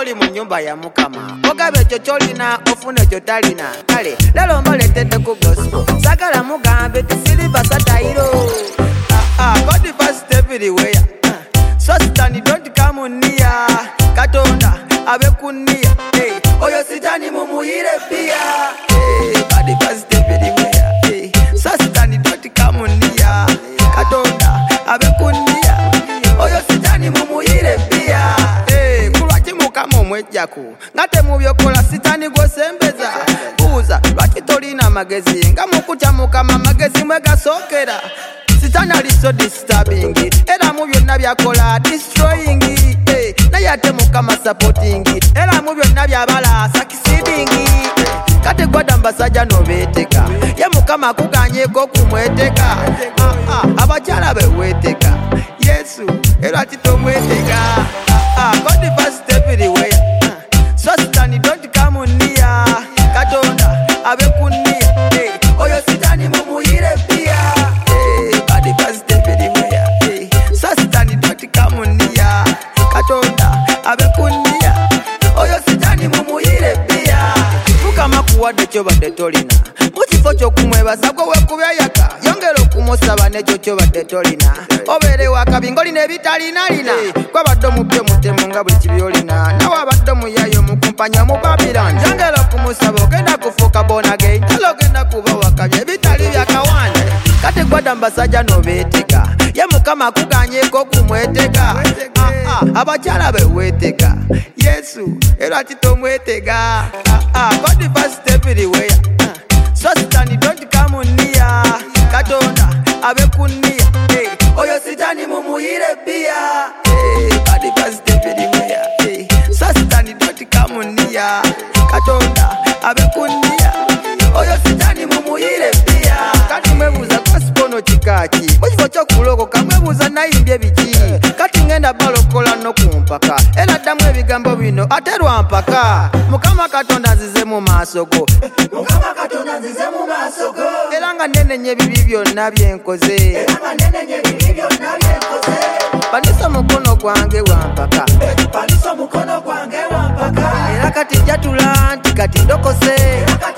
oli mu nyumba ya Mukama ogabe ekyo kyolina ofuna ekyo talina kale lero mbaletedde ku gospel sagala mugambe tisiriva satayiro God first everywhere so Satan don't come near Katonda abe kunnia oyo sitani mumuyire pia God first everywhere so Satan don't come near Katonda abe kunnia oyo sitani mumuyire pia kulwaki Mukama omwejjaku ngate mu byokola sitani gwosembeza buuza lwaki tolina magezi nga mukutya Mukama magezi mwe gasookera sitani ali so disturbing era mu byonna byakola destroying naye ate Mukama supporting era mu byonna byabala succeeding kate gwada mbasajja nobeeteka ye Mukama akuganyeko kumweteka abakyala beweeteka Yesu era ati tomweteka God first everywhere so Satan don't come near Katonda abe kunnia oyo sitani mumuyire pia God first everywhere so Satan don't come near Katonda abe kunnia oyo sitani mumuyire pia Mukama kuwadde kyobadde tolina mukifo ky'okumwebaza gwe wekubyayaka yongera okumusaba n'ekyo kyobadde tolina obeere wakabinga olina ebitalinalina gwabadde omupya omutemu nga buli kibyolina nawe abadde omuyayo mukumpanya mu Babylon yongera okumusaba ogenda kufuuka bonage ntala ogenda kuba wakabya ebitali byakawanda kate gwada mbasajja nobeeteka ye Mukama akuganyeko okumweteka abakyala beweeteka Yesu era ati tomwetega God first everywhere so Satan don't come near Katonda abe kunnia oyo sitani mumuyire pia God first everywhere so Satan don't come near Katonda abe kunnia oyo sitani mumuyire pia kati mwebuuza gospel kikaki mukifo ky'okulokoka mwebuuza nayimbye biki kati ngenda balokola n'okumpaka era ddamu ebigambo bino ate lwampaka Mukama Katonda nzize mu maaso go era nga nenenya ebibi byonna byenkoze panisa omukono gwange wampaka era kati jatula nti kati ndokose